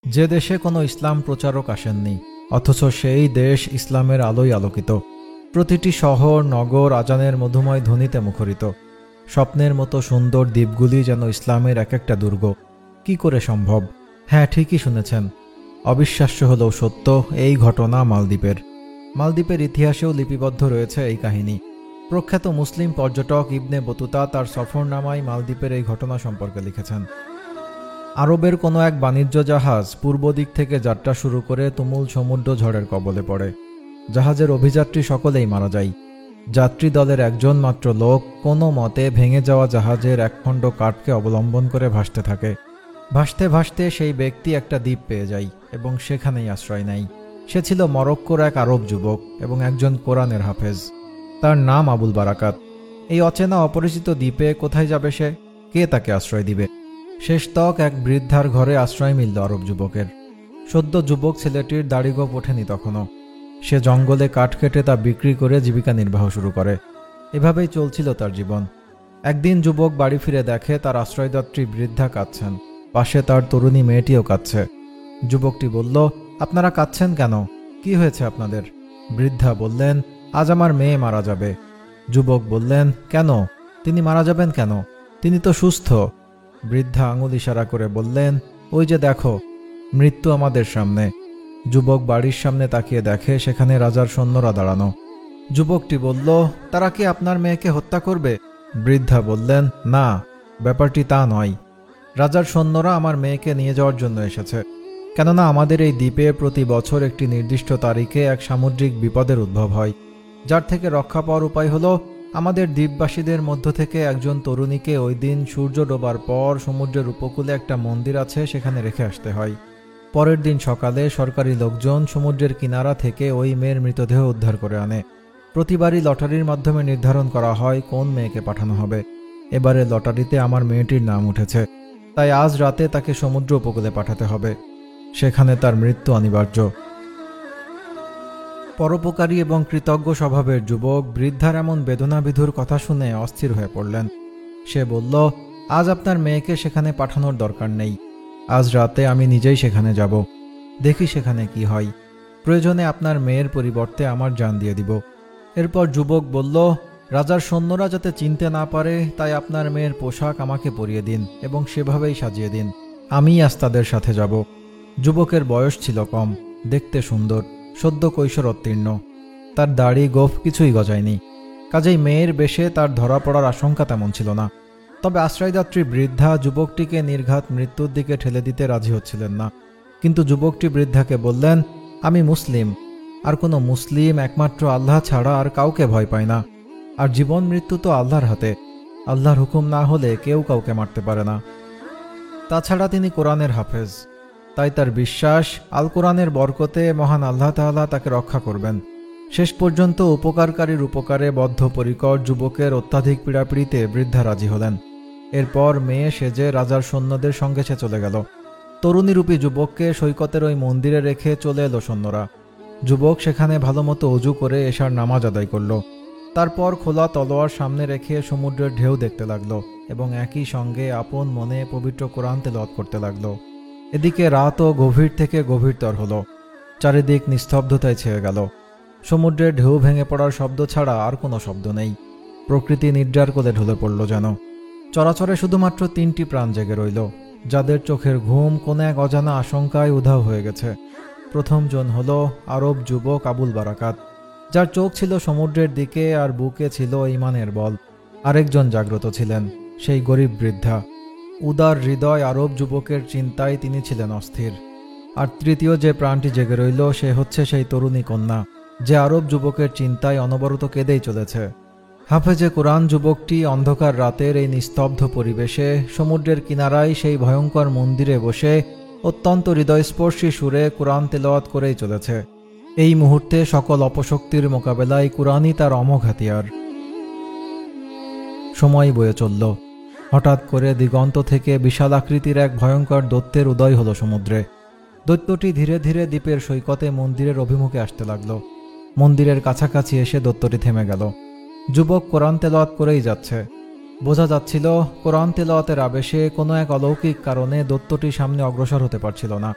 যে দেশে কোনো ইসলাম প্রচারক আসেননি, অথচ সেই দেশ ইসলামের আলোয় আলোকিত। প্রতিটি শহর নগর আজানের মধুময় ধ্বনিতে মুখরিত। স্বপ্নের মতো সুন্দর দ্বীপগুলি যেন ইসলামের এক একটা দুর্গ। কি করে সম্ভব? হ্যাঁ, ঠিকই শুনেছেন। অবিশ্বাস্য হলেও সত্য, এই ঘটনা মালদ্বীপের। মালদ্বীপের ইতিহাসেও লিপিবদ্ধ রয়েছে এই কাহিনী। প্রখ্যাত মুসলিম পর্যটক ইবনে বতুতা তার সফরনামায় মালদ্বীপের এই ঘটনা সম্পর্কে লিখেছেন। আরবের কোনো এক বাণিজ্য জাহাজ পূর্ব দিক থেকে যাত্রা শুরু করে তুমুল সমুদ্র ঝড়ের কবলে পড়ে। জাহাজের অভিযাত্রী সকলেই মারা যায়। যাত্রী দলের একজন মাত্র লোক কোনো মতে ভেঙে যাওয়া জাহাজের একখণ্ড কাঠকে অবলম্বন করে ভাসতে থাকে। ভাসতে ভাসতে সেই ব্যক্তি একটা দ্বীপ পেয়ে যায় এবং সেখানেই আশ্রয় নেয়। সে ছিল মরক্কোর এক আরব যুবক এবং একজন কোরআনের হাফেজ। তার নাম আবুল বারাকাত। এই অচেনা অপরিচিত দ্বীপে কোথায় যাবে সে? কে তাকে আশ্রয় দিবে? শেষতক এক বৃদ্ধার ঘরে আশ্রয় মিলল আরব যুবকের। সদ্য যুবক ছেলেটির দাড়িগোঁফ ওঠেনি তখনও। সে জঙ্গলে কাঠ কেটে তা বিক্রি করে জীবিকা নির্বাহ শুরু করে। এভাবেই চলছিল তার জীবন। একদিন যুবক বাড়ি ফিরে দেখে তার আশ্রয়দাত্রী বৃদ্ধা কাঁদছেন, পাশে তার তরুণী মেয়েটিও কাঁদছে। যুবকটি বলল, আপনারা কাঁদছেন কেন? কি হয়েছে আপনাদের? বৃদ্ধা বললেন, আজ আমার মেয়ে মারা যাবে। যুবক বললেন, কেন? তিনি মারা যাবেন কেন? তিনি তো সুস্থ। বৃদ্ধা আঙুল ইশারা করে বললেন, ওই যে দেখো, মৃত্যু আমাদের সামনে। যুবক বাড়ির সামনে তাকিয়ে দেখে সেখানে রাজার সৈন্যরা দাঁড়ানো। যুবকটি বলল, তারা কি আপনার মেয়েকে হত্যা করবে? বৃদ্ধা বললেন, না, ব্যাপারটি তা নয়। রাজার সৈন্যরা আমার মেয়েকে নিয়ে যাওয়ার জন্য এসেছে। কেননা আমাদের এই দ্বীপে প্রতি বছর একটি নির্দিষ্ট তারিখে এক সামুদ্রিক বিপদের উদ্ভব হয়, যার থেকে রক্ষা পাওয়ার উপায় হলো আমাদের দ্বীপবাসীদের মধ্য থেকে একজন তরুণীকে ওই দিন সূর্য ডোবার পর সমুদ্রের উপকূলে একটা মন্দির আছে সেখানে রেখে আসতে হয়। পরের দিন সকালে সরকারি লোকজন সমুদ্রের কিনারা থেকে ওই মেয়ের মৃতদেহ উদ্ধার করে আনে। প্রতিবারই লটারির মাধ্যমে নির্ধারণ করা হয় কোন মেয়েকে পাঠানো হবে। এবারে লটারিতে আমার মেয়েটির নাম উঠেছে, তাই আজ রাতে তাকে সমুদ্র উপকূলে পাঠাতে হবে। সেখানে তার মৃত্যু অনিবার্য। পরোপকারী এবং কৃতজ্ঞ স্বভাবের যুবক বৃদ্ধার এমন বেদনাবিধুর কথা শুনে অস্থির হয়ে পড়লেন। সে বলল, আজ আপনার মেয়েকে সেখানে পাঠানোর দরকার নেই। আজ রাতে আমি নিজেই সেখানে যাব, দেখি সেখানে কি হয়। প্রয়োজনে আপনার মেয়ের পরিবর্তে আমার জান দিয়ে দিব। এরপর যুবক বলল, রাজার সৈন্যরা যাতে চিনতে না পারে তাই আপনার মেয়ের পোশাক আমাকে পরিয়ে দিন এবং সেভাবেই সাজিয়ে দিন। আমিই আজ তাদের সাথে যাব। যুবকের বয়স ছিল কম, দেখতে সুন্দর, সদ্য কৈশোরোত্তীর্ণ। তার দাড়ি গোঁফ কিছুই গজায়নি, কাজেই মেয়ের বেশে তার ধরা পড়ার আশঙ্কা তেমন ছিল না। তবে আশ্রয়দাত্রী বৃদ্ধা যুবকটিকে নির্ঘাত মৃত্যুর দিকে ঠেলে দিতে রাজি হচ্ছিলেন না। কিন্তু যুবকটি বৃদ্ধাকে বললেন, আমি মুসলিম, আর কোনো মুসলিম একমাত্র আল্লাহ ছাড়া আর কাউকে ভয় পায় না। আর জীবন মৃত্যু তো আল্লাহর হাতে। আল্লাহর হুকুম না হলে কেউ কাউকে মারতে পারে না। তাছাড়া তিনি কোরআনের হাফেজ, তাই তার বিশ্বাস আল কোরআনের বরকতে মহান আল্লাহ তাআলা তাকে রক্ষা করবেন। শেষ পর্যন্ত উপকারকারীর উপকারে বদ্ধপরিকর যুবকের অত্যাধিক পীড়াপিড়িতে বৃদ্ধা রাজি হলেন। এরপর মেয়ে সেজে রাজার সৈন্যদের সঙ্গে সে চলে গেল। তরুণীরূপী যুবককে সৈকতের ওই মন্দিরে রেখে চলে এলো সৈন্যরা। যুবক সেখানে ভালোমতো অজু করে এশার নামাজ আদায় করল। তারপর খোলা তলোয়ার সামনে রেখে সমুদ্রের ঢেউ দেখতে লাগলো এবং একই সঙ্গে আপন মনে পবিত্র কোরআন তেলাওয়াত করতে লাগলো। এদিকে রাতও গভীর থেকে গভীরতর হলো। চারিদিক নিস্তব্ধতায় ছেয়ে গেল। সমুদ্রের ঢেউ ভেঙে পড়ার শব্দ ছাড়া আর কোনো শব্দ নেই। প্রকৃতি নিদ্রার কোলে ঢলে পড়ল যেন। চরাচরে শুধুমাত্র 3টি প্রাণ জেগে রইল, যাদের চোখের ঘুম কোনো এক অজানা আশঙ্কায় উধাও হয়ে গেছে। প্রথম জন হল আরব যুবক আবুল বারাকাত, যার চোখ ছিল সমুদ্রের দিকে আর বুকে ছিল ঈমানের বল। আরেকজন জাগ্রত ছিলেন সেই গরিব বৃদ্ধা। উদার হৃদয় আরব যুবকের চিন্তায় তিনি ছিলেন অস্থির। আর তৃতীয় যে প্রাণটি জেগে রইল সে হচ্ছে সেই তরুণী কন্যা, যে আরব যুবকের চিন্তায় অনবরত কেঁদেই চলেছে। হাফেজে কোরআন যুবকটি অন্ধকার রাতের এই নিস্তব্ধ পরিবেশে সমুদ্রের কিনারায় সেই ভয়ঙ্কর মন্দিরে বসে অত্যন্ত হৃদয়স্পর্শী সুরে কোরআন তেলাওয়াত করেই চলেছে। এই মুহূর্তে সকল অপশক্তির মোকাবেলায় কোরআনই তার অমোঘ হাতিয়ার। সময় বয়ে চলল। হঠাৎ করে দিগন্ত থেকে বিশাল আকৃতির এক ভয়ঙ্কর দৈত্যের উদয় হলো সমুদ্রে। দৈত্যটি ধীরে ধীরে দ্বীপের সৈকতে মন্দিরের অভিমুখে আসতে লাগল। মন্দিরের কাছাকাছি এসে দৈত্যটি থেমে গেল। যুবক কোরআন তেলাওয়াত করেই যাচ্ছে। বোঝা যাচ্ছিল কোরআন তেলাওয়াতের আবেশে কোনো এক অলৌকিক কারণে দৈত্যটি সামনে অগ্রসর হতে পারছিল না।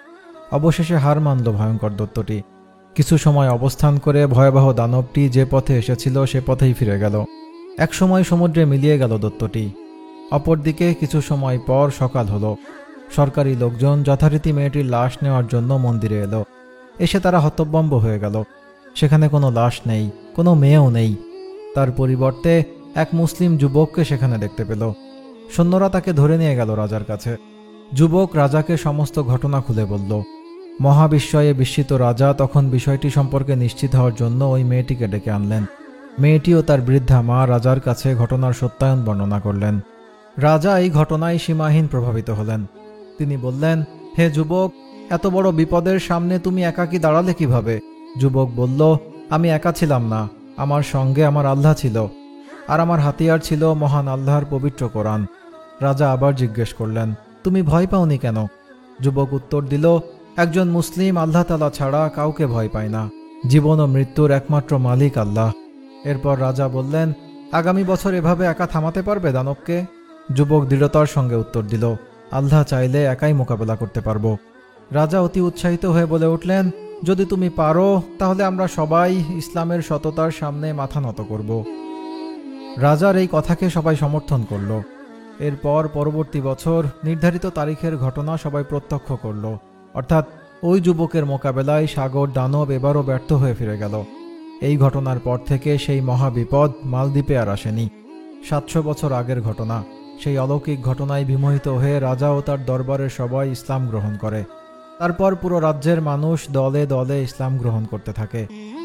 অবশেষে হার মানল ভয়ঙ্কর দৈত্যটি। কিছু সময় অবস্থান করে ভয়াবহ দানবটি যে পথে এসেছিল সে পথেই ফিরে গেল। একসময় সমুদ্রে মিলিয়ে গেল দৈত্যটি। অপরদিকে কিছু সময় পর সকাল হলো। সরকারি লোকজন যথারীতি মেয়েটির লাশ নেওয়ার জন্য মন্দিরে এলো। এসে তারা হতভম্ব হয়ে গেল। সেখানে কোনো লাশ নেই, কোনো মেয়েও নেই। তার পরিবর্তে এক মুসলিম যুবককে সেখানে দেখতে পেল। সৈন্যরা তাকে ধরে নিয়ে গেল রাজার কাছে। যুবক রাজাকে সমস্ত ঘটনা খুলে বলল। মহাবিস্ময়ে বিস্মিত রাজা তখন বিষয়টি সম্পর্কে নিশ্চিত হওয়ার জন্য ওই মেয়েটিকে ডেকে আনলেন। মেয়েটিও তার বৃদ্ধা মা রাজার কাছে ঘটনার সত্যায়ন বর্ণনা করলেন। রাজা এই ঘটনায় সীমাহীন প্রভাবিত হলেন। তিনি বললেন, হে যুবক, এত বড় বিপদের সামনে তুমি একাকী দাঁড়ালে কিভাবে? যুবক বলল, আমি একা ছিলাম না, আমার সঙ্গে আমার আল্লাহ ছিল, আর আমার হাতিয়ার ছিল মহান আল্লাহর পবিত্র কোরআন। রাজা আবার জিজ্ঞেস করলেন, তুমি ভয় পাওনি কেন? যুবক উত্তর দিল, একজন মুসলিম আল্লাহ তাআলা ছাড়া কাউকে ভয় পায় না। জীবন ও মৃত্যুর একমাত্র মালিক আল্লাহ। এরপর রাজা বললেন, আগামী বছর এভাবে একা থামাতে পারবে দানবকে? যুবক দৃঢ়তার সঙ্গে উত্তর দিল, আল্লাহ চাইলে একাই মোকাবেলা করতে পারবো। রাজা অতি উৎসাহিত হয়ে বলে উঠলেন, যদি তুমি পারো তাহলে আমরা সবাই ইসলামের সততার সামনে মাথা নত করব। রাজার এই কথাকে সবাই সমর্থন করল। এরপর পরবর্তী বছর নির্ধারিত তারিখের ঘটনা সবাই প্রত্যক্ষ করল, অর্থাৎ ওই যুবকের মোকাবেলায় সাগর দানব এবারও ব্যর্থ হয়ে ফিরে গেল। এই ঘটনার পর থেকে সেই মহাবিপদ মালদ্বীপে আর আসেনি। 700 বছর আগের ঘটনা। সেই অলৌকিক ঘটনায় বিমোহিত হয়ে রাজা ও তার দরবারের সবাই ইসলাম গ্রহণ করে। তারপর পুরো রাজ্যের মানুষ দলে দলে ইসলাম গ্রহণ করতে থাকে।